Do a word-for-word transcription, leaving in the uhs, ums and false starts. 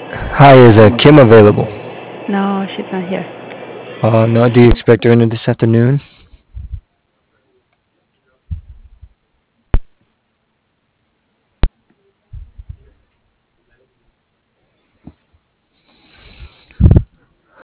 Hi, is uh, Kim available? No, she's not here. Uh, no, do you expect her in this afternoon?